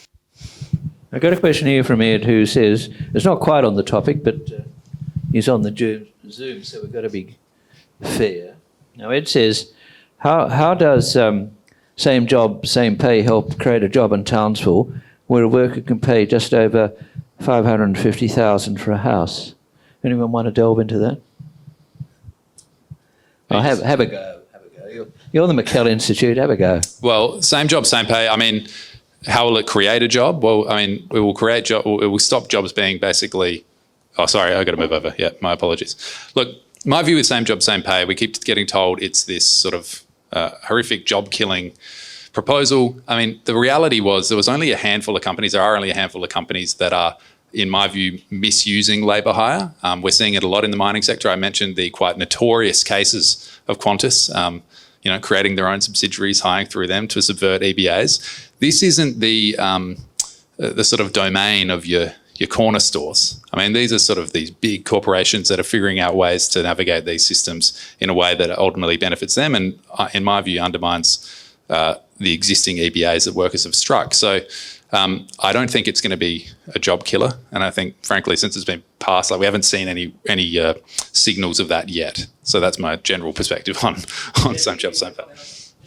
I've got a question here from Ed, who says, it's not quite on the topic, but uh, he's on the Zoom, so we've got to be fair. Now, Ed says, how how does um, same job, same pay help create a job in Townsville where a worker can pay just over five hundred fifty thousand dollars for a house? Anyone want to delve into that? Oh, have, have a go. Have a go. You're, You're the McKell Institute. Have a go. Well, same job, same pay. I mean, how will it create a job? Well, I mean, it will create job. It will stop jobs being basically. Oh, sorry, I got to move over. Yeah, my apologies. Look, my view is same job, same pay. We keep getting told it's this sort of uh, horrific job killing proposal. I mean, the reality was there was only a handful of companies. There are only a handful of companies that are, in my view, misusing labour hire. Um, we're seeing it a lot in the mining sector. I mentioned the quite notorious cases of Qantas. Um, you know, creating their own subsidiaries, hiring through them to subvert E B As. This isn't the um, the sort of domain of your your corner stores. I mean, these are sort of these big corporations that are figuring out ways to navigate these systems in a way that ultimately benefits them and, uh, in my view, undermines uh, the existing E B As that workers have struck. So um, I don't think it's going to be a job killer. And I think, frankly, since it's been passed, like we haven't seen any any uh, signals of that yet. So that's my general perspective on, on same job, same pay.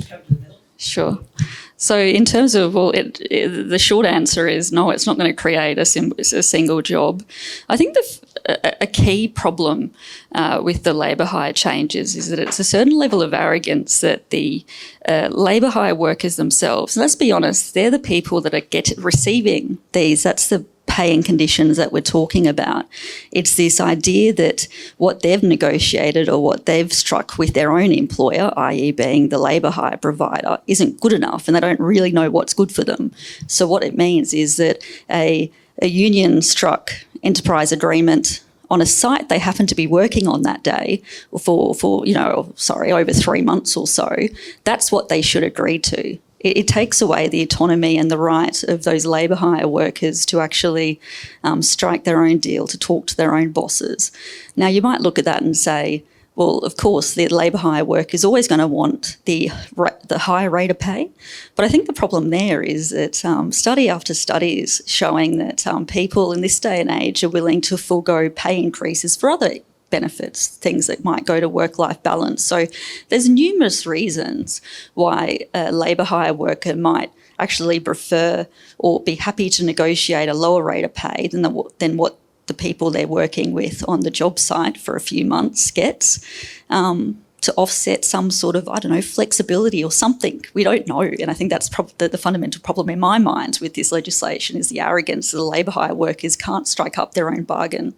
Sure. So in terms of, well, it, it, the short answer is no, it's not going to create a, sim, a single job. I think the, a, a key problem uh, with the labour hire changes is that it's a certain level of arrogance that the uh, labour hire workers themselves, and let's be honest, they're the people that are get, receiving these, that's the pay and conditions that we're talking about. It's this idea that what they've negotiated or what they've struck with their own employer, that is being the labour hire provider, isn't good enough and they don't really know what's good for them. So what it means is that a, a union struck enterprise agreement on a site they happen to be working on that day for, for you know, sorry, over three months or so, that's what they should agree to. It, it takes away the autonomy and the right of those labour hire workers to actually um, strike their own deal, to talk to their own bosses. Now, you might look at that and say, well, of course, the labour hire worker is always going to want the the higher rate of pay. But I think the problem there is that um, study after study is showing that um, people in this day and age are willing to forego pay increases for other benefits, things that might go to work-life balance. So there's numerous reasons why a labour hire worker might actually prefer or be happy to negotiate a lower rate of pay than, the, than what the people they're working with on the job site for a few months gets, um, to offset some sort of, I don't know, flexibility or something. We don't know. And I think that's prob- the, the fundamental problem in my mind with this legislation is the arrogance that the labour hire workers can't strike up their own bargain.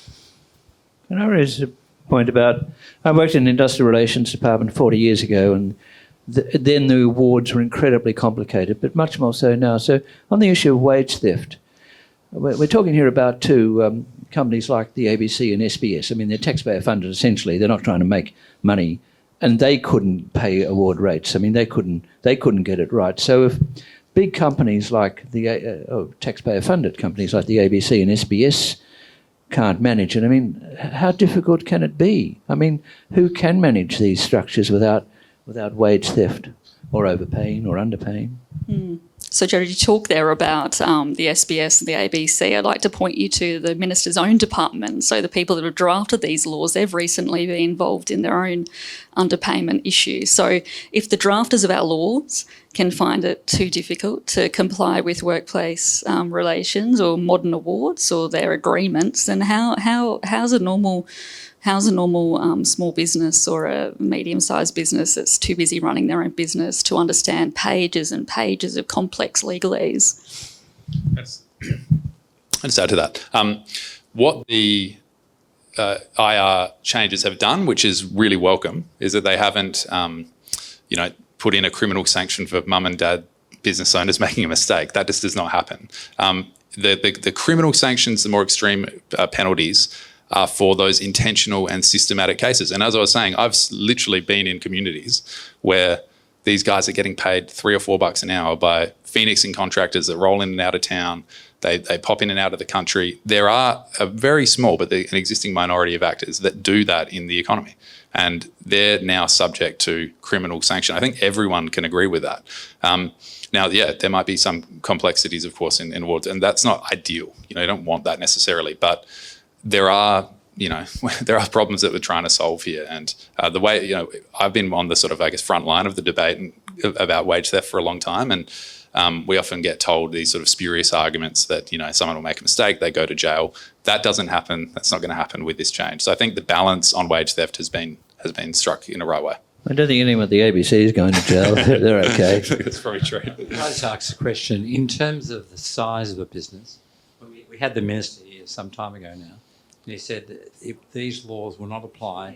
And I raised a point about, I worked in the Industrial Relations Department forty years ago, and the, then the awards were incredibly complicated, but much more so now. So on the issue of wage theft, we're, we're talking here about two um, companies like the A B C and S B S. I mean, they're taxpayer funded essentially. They're not trying to make money, and they couldn't pay award rates. I mean, they couldn't they couldn't get it right. So if big companies like the uh, oh, taxpayer funded companies like the A B C and S B S can't manage it, I mean, how difficult can it be? I mean, who can manage these structures without without wage theft or overpaying or underpaying? Mm. So, Jerry, you talk there about um, the S B S and the A B C. I'd like to point you to the Minister's own department. So the people that have drafted these laws, they've recently been involved in their own underpayment issues. So if the drafters of our laws can find it too difficult to comply with workplace um, relations or modern awards or their agreements, then how how how's a normal how's a normal um, small business or a medium-sized business that's too busy running their own business to understand pages and pages of complex legalese? Let's, let's add to that. Um, what the uh, I R changes have done, which is really welcome, is that they haven't, um, you know, put in a criminal sanction for mum and dad business owners making a mistake. That just does not happen. Um, the, the, the criminal sanctions, the more extreme uh, penalties, are for those intentional and systematic cases. And as I was saying, I've literally been in communities where these guys are getting paid three or four bucks an hour by phoenixing contractors that roll in and out of town. They they pop in and out of the country. There are a very small, but an existing minority of actors that do that in the economy. And they're now subject to criminal sanction. I think everyone can agree with that. Um, now, yeah, there might be some complexities, of course, in, in awards, and that's not ideal. You know, you don't want that necessarily, but there are, you know, there are problems that we're trying to solve here. And uh, the way, you know, I've been on the sort of, I guess, front line of the debate and, about wage theft for a long time. And um, we often get told these sort of spurious arguments that, you know, someone will make a mistake, they go to jail. That doesn't happen. That's not going to happen with this change. So I think the balance on wage theft has been has been struck in a right way. I don't think anyone at the A B C is going to jail. They're, they're okay. That's probably true. Can I just ask a question? In terms of the size of a business, we, we had the minister here some time ago now, and he said that if these laws will not apply...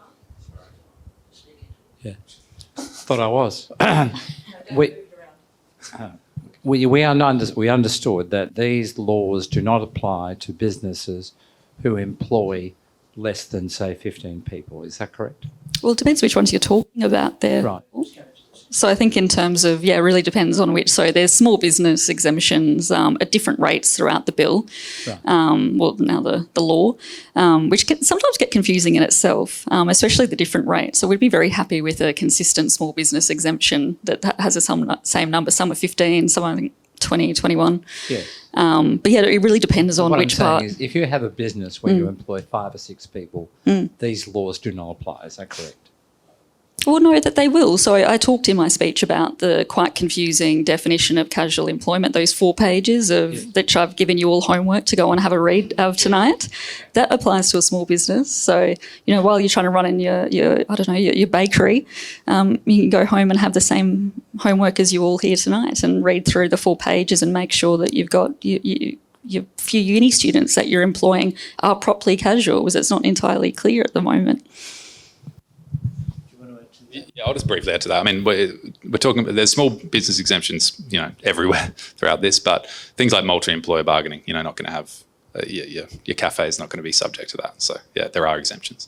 Yeah, thought I was. we, we, we, under, we understood that these laws do not apply to businesses who employ less than, say, fifteen people. Is that correct? Well, it depends which ones you're talking about there. Right. So I think in terms of, yeah, it really depends on which. So there's small business exemptions um, at different rates throughout the bill, Right. um, well, now the, the law, um, which can sometimes get confusing in itself, um, especially the different rates. So we'd be very happy with a consistent small business exemption that ha- has a some, same number. Some are fifteen, some are I think, twenty, twenty-one. Yeah. Um, but yeah, it really depends on what which I'm saying part. is, if you have a business where you employ five or six people, these laws do not apply. Is that correct? Well, no, that they will. So I, I talked in my speech about the quite confusing definition of casual employment, those four pages of Yeah. which I've given you all homework to go and have a read of tonight. That applies to a small business. So, you know, while you're trying to run in your, your I don't know, your, your bakery, um, you can go home and have the same homework as you all here tonight and read through the four pages and make sure that you've got you, you, your few uni students that you're employing are properly casual, because it's not entirely clear at the moment. Yeah, I'll just briefly add to that. I mean, we're, we're talking about, there's small business exemptions, you know, everywhere throughout this, but things like multi-employer bargaining, you know, not going to have, uh, your, your, your cafe is not going to be subject to that. So, yeah, there are exemptions.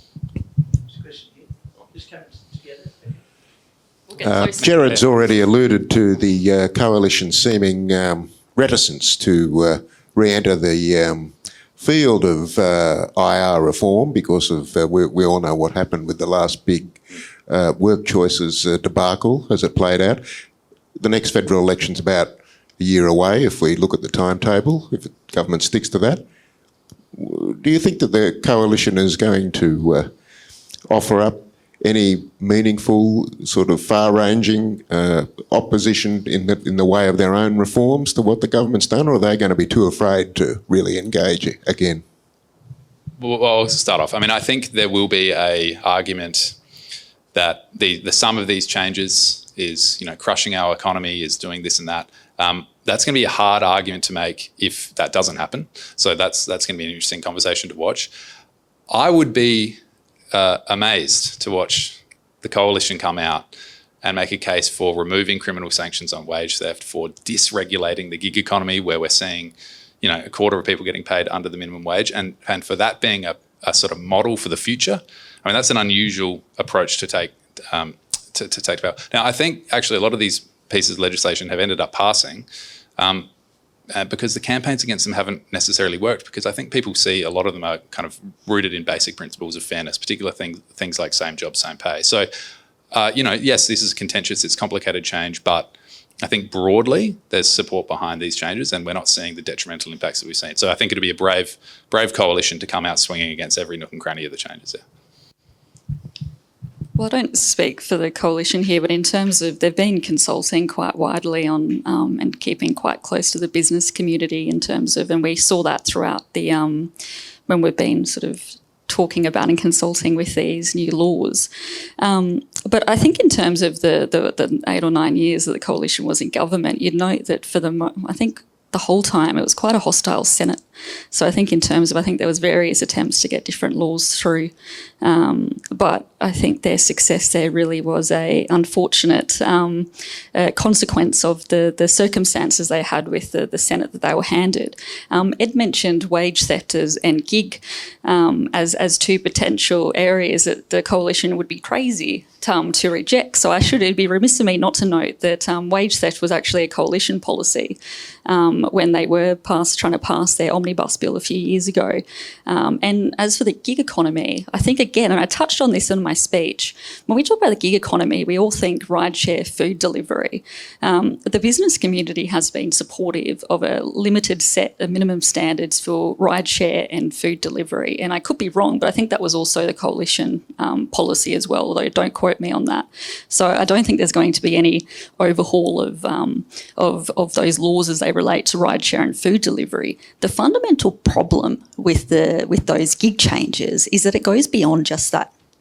Uh, Jared's already alluded to the uh, coalition seeming um, reticence to uh, re-enter the um, field of uh, I R reform because of uh, we, we all know what happened with the last big uh, work choices uh, debacle as it played out. The next federal election's about a year away if we look at the timetable, if the government sticks to that. Do you think that the coalition is going to uh, offer up any meaningful sort of far-ranging uh, opposition in the in the way of their own reforms to what the government's done, or are they going to be too afraid to really engage again? Well, I'll start off. I mean, I think there will be a argument that the, the sum of these changes is, you know, crushing our economy, is doing this and that. Um, that's going to be a hard argument to make if that doesn't happen. So that's that's going to be an interesting conversation to watch. I would be uh, amazed to watch the coalition come out and make a case for removing criminal sanctions on wage theft, for dysregulating the gig economy where we're seeing, you know, a quarter of people getting paid under the minimum wage, and, and for that being a, a sort of model for the future. I mean, that's an unusual approach to take um, to, to take about. Now, I think actually a lot of these pieces of legislation have ended up passing um, uh, because the campaigns against them haven't necessarily worked, because I think people see a lot of them are kind of rooted in basic principles of fairness, particular things, things like same job, same pay. So, uh, you know, yes, this is contentious, it's complicated change, but I think broadly there's support behind these changes, and we're not seeing the detrimental impacts that we've seen. So I think it'd be a brave, brave coalition to come out swinging against every nook and cranny of the changes there. Well, I don't speak for the coalition here, but in terms of they've been consulting quite widely on um, and keeping quite close to the business community in terms of, and we saw that throughout the um, when we've been sort of talking about and consulting with these new laws. Um, but I think in terms of the, the the eight or nine years that the coalition was in government, you'd note that for the mo- I think the whole time it was quite a hostile Senate. So I think in terms of, I think there was various attempts to get different laws through, um, but I think their success there really was a unfortunate um, uh, consequence of the the circumstances they had with the, the Senate that they were handed. Um, Ed mentioned wage theft as, and gig um, as as two potential areas that the coalition would be crazy to, um, to reject. So I should it'd be remiss of me not to note that um, wage theft was actually a coalition policy um, when they were pass, trying to pass their omnibus bill a few years ago. Um, and as for the gig economy, I think again, and I touched on this in my speech, when we talk about the gig economy, we all think rideshare food delivery. Um, the business community has been supportive of a limited set of minimum standards for rideshare and food delivery. And I could be wrong, but I think that was also the coalition um, policy as well, although don't quote me on that. So I don't think there's going to be any overhaul of, um, of, of those laws as they relate to rideshare and food delivery. The fundamental problem with the with those gig changes is that it goes beyond just that.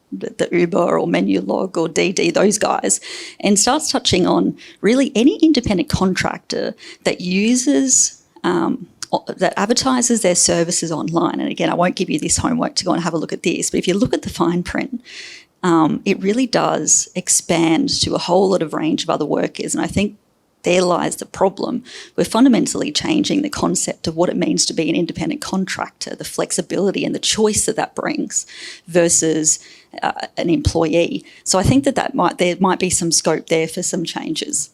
the, the Uber or Menulog or D D, those guys, and starts touching on really any independent contractor that uses um, that advertises their services online. And again, I won't give you this homework to go and have a look at this, but if you look at the fine print, um, it really does expand to a whole lot of range of other workers. And I think there lies the problem. We're fundamentally changing the concept of what it means to be an independent contractor, the flexibility and the choice that that brings versus uh, an employee. So I think that, that might, there might be some scope there for some changes.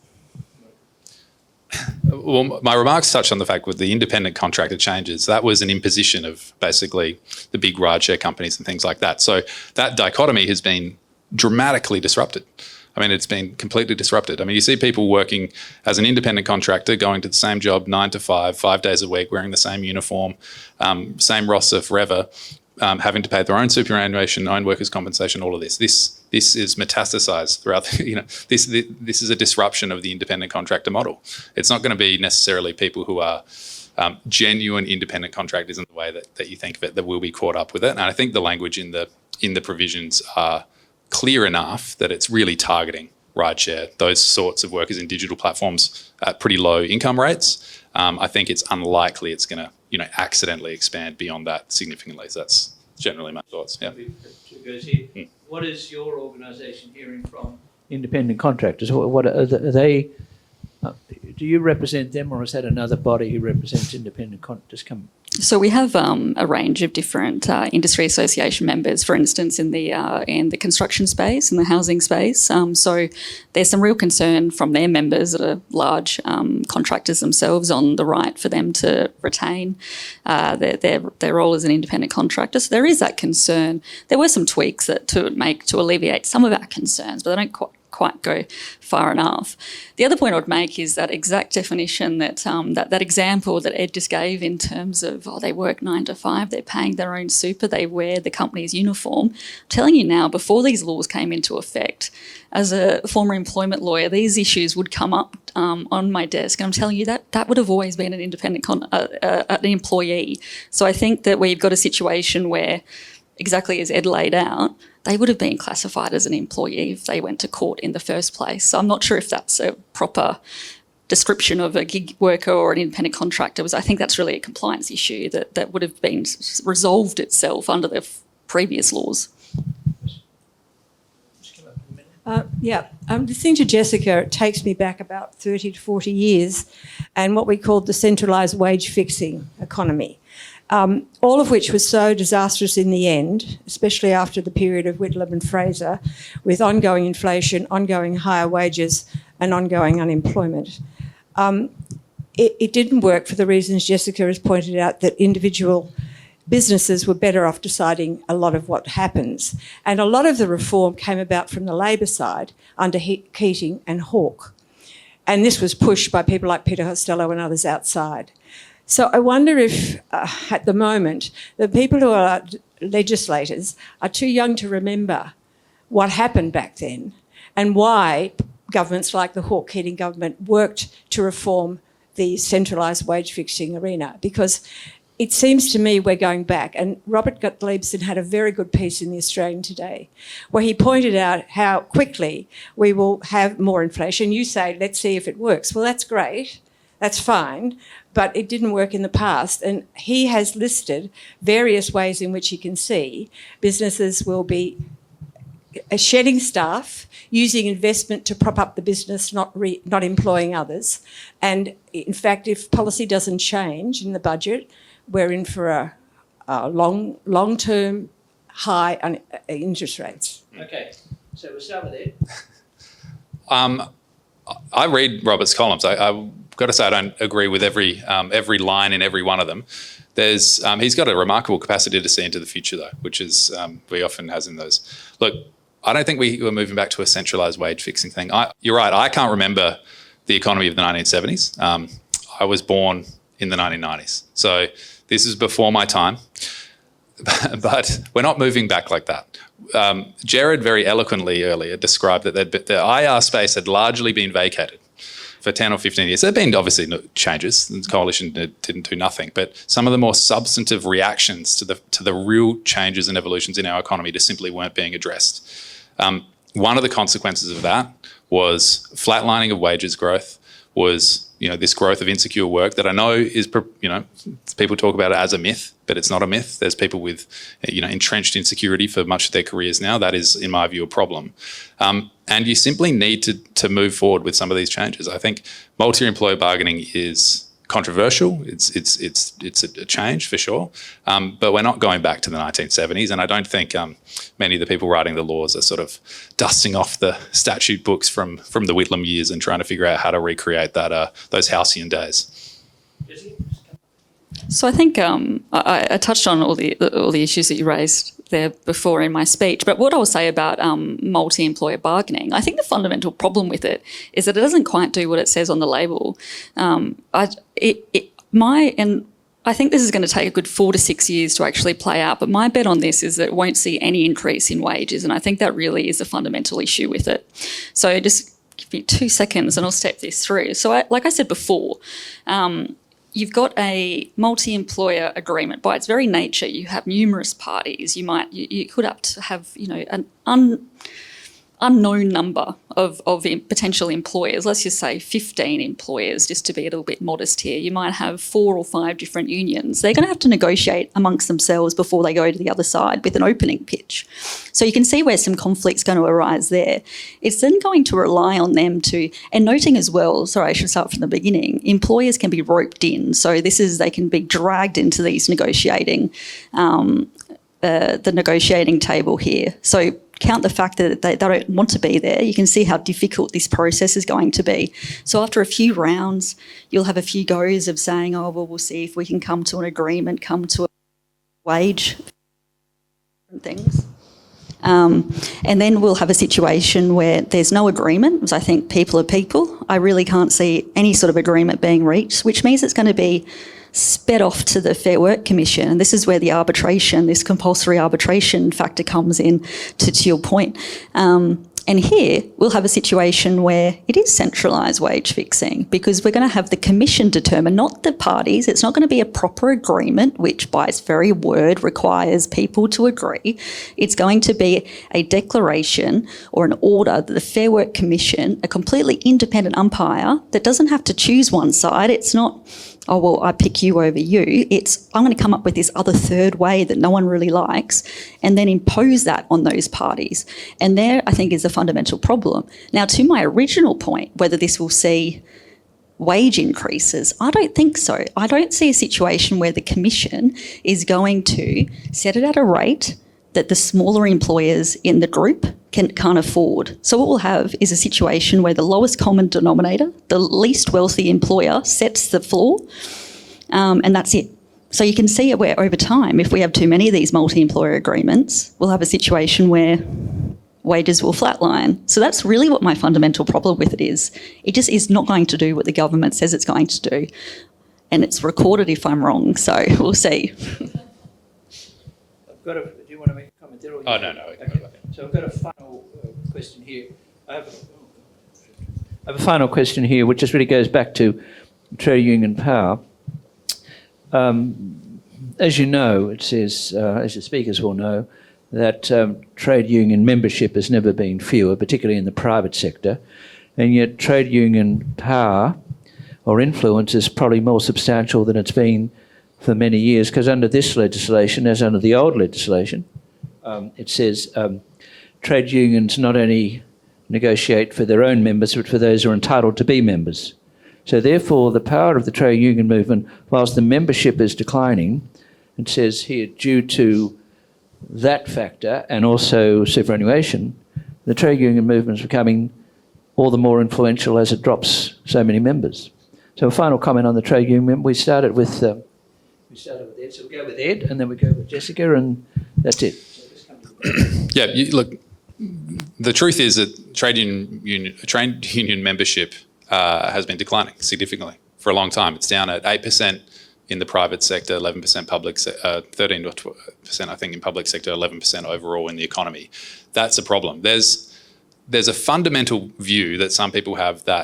Well, my remarks touched on the fact with the independent contractor changes, that was an imposition of basically the big rideshare companies and things like that. So that dichotomy has been dramatically disrupted. I mean, it's been completely disrupted. I mean, you see people working as an independent contractor, going to the same job nine to five, five days a week, wearing the same uniform, um, same roster forever, um, having to pay their own superannuation, own workers' compensation, all of this. This this is metastasized throughout. The, you know, this this is a disruption of the independent contractor model. It's not going to be necessarily people who are um, genuine independent contractors in the way that, that you think of it that will be caught up with it. And I think the language in the in the provisions are clear enough that it's really targeting rideshare, those sorts of workers in digital platforms at pretty low income rates. Um, I think it's unlikely it's going to, you know, accidentally expand beyond that significantly. So that's generally my thoughts. Yeah. Mm. What is your organisation hearing from independent contractors? What, what are they? Uh, do you represent them, or is that another body who represents independent contractors? Come. So we have um, a range of different uh, industry association members, for instance, in the uh, in the construction space, in the housing space. Um, so there's some real concern from their members that are large um, contractors themselves on the right for them to retain uh, their, their their role as an independent contractor. So there is that concern. There were some tweaks that to make to alleviate some of our concerns, but they don't quite quite go far enough. The other point I would make is that exact definition, that um, that, that example that Ed just gave in terms of, oh, they work nine to five, they're paying their own super, they wear the company's uniform. I'm telling you now, before these laws came into effect, as a former employment lawyer, these issues would come up um, on my desk. And I'm telling you that that would have always been an independent con- uh, uh, an employee. So I think that we've got a situation where, exactly as Ed laid out, they would have been classified as an employee if they went to court in the first place. So I'm not sure if that's a proper description of a gig worker or an independent contractor. Was I think that's really a compliance issue that, that would have been resolved itself under the f- previous laws. Uh, yeah, um, listening to Jessica, it takes me back about thirty to forty years and what we called the centralised wage fixing economy. Um, all of which was so disastrous in the end, especially after the period of Whitlam and Fraser, with ongoing inflation, ongoing higher wages and ongoing unemployment. Um, it, it didn't work for the reasons Jessica has pointed out, that individual businesses were better off deciding a lot of what happens. And a lot of the reform came about from the Labor side under he- Keating and Hawke. And this was pushed by people like Peter Costello and others outside. So I wonder if, uh, at the moment, the people who are legislators are too young to remember what happened back then and why governments like the Hawke-Keating government worked to reform the centralised wage fixing arena, because it seems to me we're going back. And Robert Gottliebsen had a very good piece in the Australian today where he pointed out how quickly we will have more inflation. You say, let's see if it works. Well, that's great. That's fine. But it didn't work in the past. And he has listed various ways in which he can see businesses will be shedding staff, using investment to prop up the business, not re, not employing others. And in fact, if policy doesn't change in the budget, we're in for a, a long, long-term high on interest rates. Okay, so we'll start with Ed. Um, I read Robert's columns. I, I've got to say I don't agree with every um, every line in every one of them. There's um, he's got a remarkable capacity to see into the future, though, which is um, he often has in those. Look, I don't think we were moving back to a centralised wage fixing thing. I, you're right. I can't remember the economy of the nineteen seventies. Um, I was born in the nineteen nineties, so this is before my time. But we're not moving back like that. Um, Jared very eloquently earlier described that the I R space had largely been vacated for ten or fifteen years. There have been obviously no changes. The coalition did, didn't do nothing, but some of the more substantive reactions to the to the real changes and evolutions in our economy just simply weren't being addressed. Um, one of the consequences of that was flatlining of wages growth, was, you know, this growth of insecure work that I know is, you know, people talk about it as a myth, but it's not a myth. There's people with, you know, entrenched insecurity for much of their careers now. That is, in my view, a problem. Um, and you simply need to, to move forward with some of these changes. I think multi-employer bargaining is controversial. It's it's it's it's a change for sure, um, but we're not going back to the nineteen seventies. And I don't think um, many of the people writing the laws are sort of dusting off the statute books from from the Whitlam years and trying to figure out how to recreate that uh, those halcyon days. So I think um, I, I touched on all the all the issues that you raised there before in my speech. But what I will say about um, multi-employer bargaining, I think the fundamental problem with it is that it doesn't quite do what it says on the label. Um, I, it, it, my and I think this is going to take a good four to six years to actually play out. But my bet on this is that it won't see any increase in wages, and I think that really is a fundamental issue with it. So just give me two seconds, and I'll step this through. So, I, like I said before. Um, You've got a multi-employer agreement. By its very nature, you have numerous parties. You might, you, you could have to have, you know, an un, unknown number of, of potential employers. Let's just say fifteen employers, just to be a little bit modest here. You might have four or five different unions. They're going to have to negotiate amongst themselves before they go to the other side with an opening pitch. So you can see where some conflict's going to arise there. It's then going to rely on them to, and noting as well, sorry, I should start from the beginning, employers can be roped in. So this is, they can be dragged into these negotiating, um, uh, the negotiating table here. So count the fact that they, they don't want to be there, you can see how difficult this process is going to be. So after a few rounds, you'll have a few goes of saying, oh, well, we'll see if we can come to an agreement, come to a wage, things. Um, and then we'll have a situation where there's no agreement, because I think people are people. I really can't see any sort of agreement being reached, which means it's going to be sped off to the Fair Work Commission. And this is where the arbitration, this compulsory arbitration factor comes in, to, to your point. Um, and here we'll have a situation where it is centralised wage fixing, because we're going to have the commission determine, not the parties. It's not going to be a proper agreement, which by its very word requires people to agree. It's going to be a declaration or an order that the Fair Work Commission, a completely independent umpire that doesn't have to choose one side. It's not, oh, well, I pick you over you. It's, I'm going to come up with this other third way that no one really likes and then impose that on those parties. And there, I think, is a fundamental problem. Now, to my original point, whether this will see wage increases, I don't think so. I don't see a situation where the Commission is going to set it at a rate that the smaller employers in the group can, can't afford. So what we'll have is a situation where the lowest common denominator, the least wealthy employer, sets the floor, um, and that's it. So you can see it where over time, if we have too many of these multi-employer agreements, we'll have a situation where wages will flatline. So that's really what my fundamental problem with it is. It just is not going to do what the government says it's going to do. And it's recorded if I'm wrong, so we'll see. I've got a, do you want to make a comment there? Or Oh, no, no. Okay. So I've got a final uh, question here. I have, a, I have a final question here, which just really goes back to trade union power. Um, as you know, it says, uh, as the speakers will know, that um, trade union membership has never been fewer, particularly in the private sector, and yet trade union power or influence is probably more substantial than it's been for many years, because under this legislation, as under the old legislation, um, it says um, trade unions not only negotiate for their own members, but for those who are entitled to be members. So therefore, the power of the trade union movement, whilst the membership is declining, it says here, due to that factor and also superannuation, the trade union movement is becoming all the more influential as it drops so many members. So a final comment on the trade union. We started with uh, we started with Ed, so we go with Ed, and then we go with Jessica, and that's it. Yeah, you, look, the truth is that trade union, union trade union membership uh, has been declining significantly for a long time. It's down at eight percent in the private sector, eleven percent public, se- uh, thirteen percent I think in public sector, eleven percent overall in the economy. That's a problem. There's there's a fundamental view that some people have that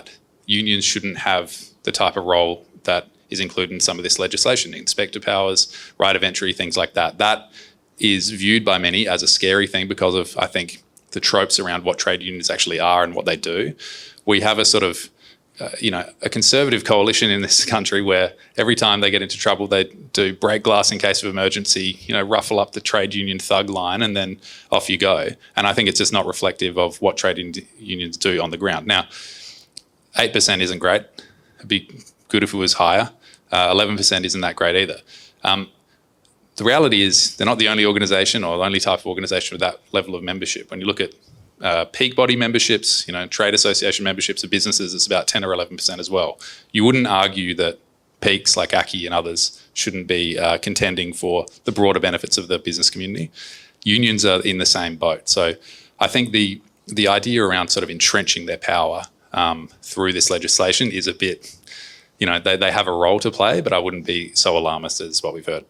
unions shouldn't have the type of role that is included in some of this legislation, inspector powers, right of entry, things like that. That is viewed by many as a scary thing because of, I think, the tropes around what trade unions actually are and what they do. We have a sort of, uh, you know, a conservative coalition in this country where every time they get into trouble, they do break glass in case of emergency, you know, ruffle up the trade union thug line, and then off you go. And I think it's just not reflective of what trade in- unions do on the ground. Now, eight percent isn't great. It'd be good if it was higher. Uh, eleven percent isn't that great either. Um, the reality is they're not the only organisation or the only type of organisation with that level of membership. When you look at uh, peak body memberships, you know, trade association memberships of businesses, it's about ten or eleven percent as well. You wouldn't argue that peaks like A C C I and others shouldn't be uh, contending for the broader benefits of the business community. Unions are in the same boat. So I think the the idea around sort of entrenching their power um, through this legislation is a bit, you know, they, they have a role to play, but I wouldn't be so alarmist as what we've heard.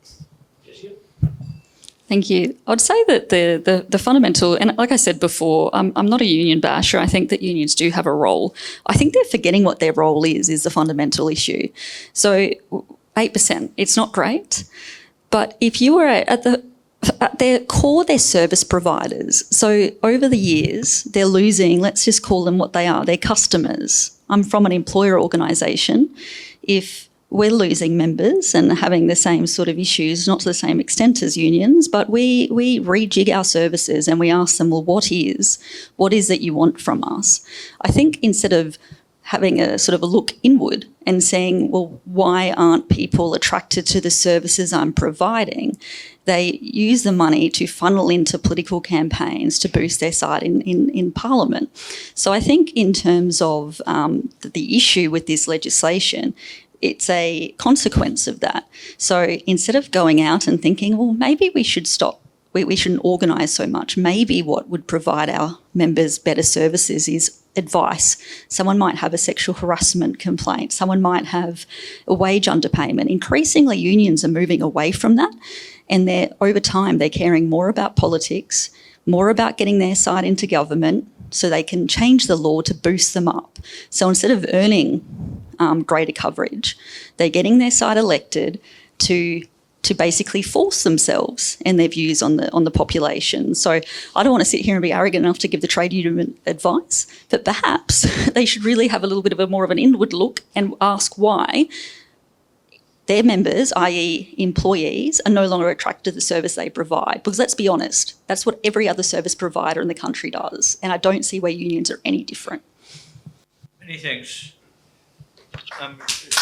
Thank you. I'd say that the, the, the fundamental, and like I said before, I'm, I'm not a union basher. I think that unions do have a role. I think they're forgetting what their role is, is the fundamental issue. So eight percent, it's not great. But if you were at the at their core, they're service providers. So over the years, they're losing, let's just call them what they are, they're customers. I'm from an employer organisation. If we're losing members and having the same sort of issues, not to the same extent as unions, but we we rejig our services and we ask them, well, what is, what is that you want from us? I think instead of having a sort of a look inward and saying, well, why aren't people attracted to the services I'm providing? They use the money to funnel into political campaigns to boost their side in, in, in Parliament. So I think in terms of um, the, the issue with this legislation, it's a consequence of that. So instead of going out and thinking, well, maybe we should stop, we, we shouldn't organise so much, maybe what would provide our members better services is advice. Someone might have a sexual harassment complaint. Someone might have a wage underpayment. Increasingly, unions are moving away from that, and they're over time they're caring more about politics, more about getting their side into government so they can change the law to boost them up. So instead of earning um, greater coverage, they're getting their side elected to to basically force themselves and their views on the on the population. So I don't want to sit here and be arrogant enough to give the trade union advice, but perhaps they should really have a little bit of a more of an inward look and ask why their members, that is employees, are no longer attracted to the service they provide. Because let's be honest, that's what every other service provider in the country does. And I don't see where unions are any different. Many thanks. Um,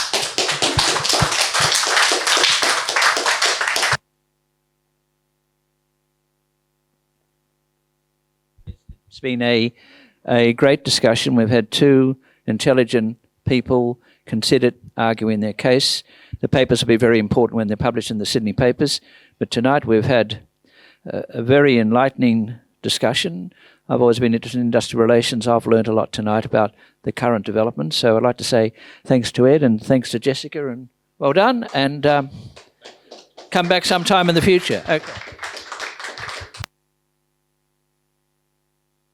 It's been a, a great discussion. We've had two intelligent people considered arguing their case. The papers will be very important when they're published in the Sydney papers. But tonight we've had a, a very enlightening discussion. I've always been interested in industrial relations. I've learned a lot tonight about the current developments. So I'd like to say thanks to Ed and thanks to Jessica, and well done. And um, come back sometime in the future. Okay.